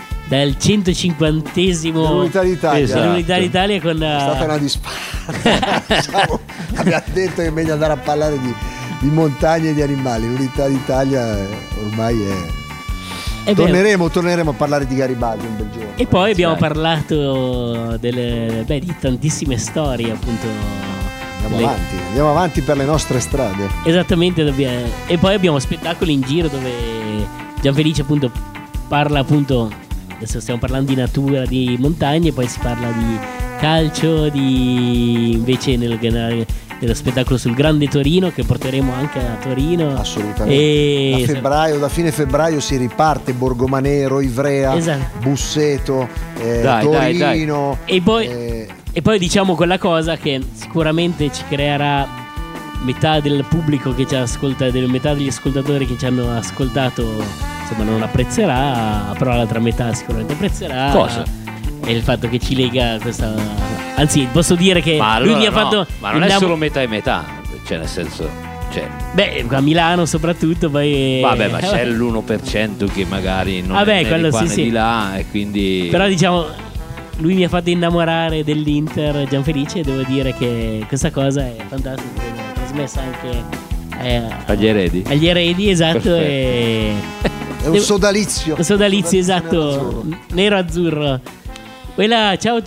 150esimo L'Unità d'Italia. Esatto. dell'Unità d'Italia con È stata una disfatta. Diciamo, abbiamo detto che è meglio andare a parlare di montagne e di animali. L'Unità d'Italia ormai è... Torneremo a parlare di Garibaldi un bel giorno. E poi abbiamo parlato di tantissime storie, appunto. Andiamo avanti per le nostre strade. Esattamente, e poi abbiamo spettacoli in giro dove Gianfelice appunto parla, appunto, adesso stiamo parlando di natura, di montagne, poi si parla di calcio, invece nello spettacolo sul Grande Torino, che porteremo anche a Torino. Assolutamente. Da fine febbraio si riparte Borgomanero, Ivrea, esatto. Busseto, Torino. Dai. E poi diciamo quella cosa che sicuramente ci creerà metà del pubblico che ci ascolta, metà degli ascoltatori che ci hanno ascoltato, insomma, non apprezzerà, però l'altra metà sicuramente apprezzerà. Cosa? È il fatto che ci lega questa... Anzi, posso dire che lui mi ha fatto... Ma non è solo metà e metà, cioè nel senso... a Milano soprattutto poi... Vabbè, ma c'è l'1% che magari non è né di qua né di là, e quindi... Però diciamo... Lui mi ha fatto innamorare dell'Inter, Gianfelice, e devo dire che questa cosa è fantastica, è trasmessa anche agli eredi. Agli eredi, esatto. È un sodalizio. Un sodalizio, esatto, nero-azzurro. Ciao.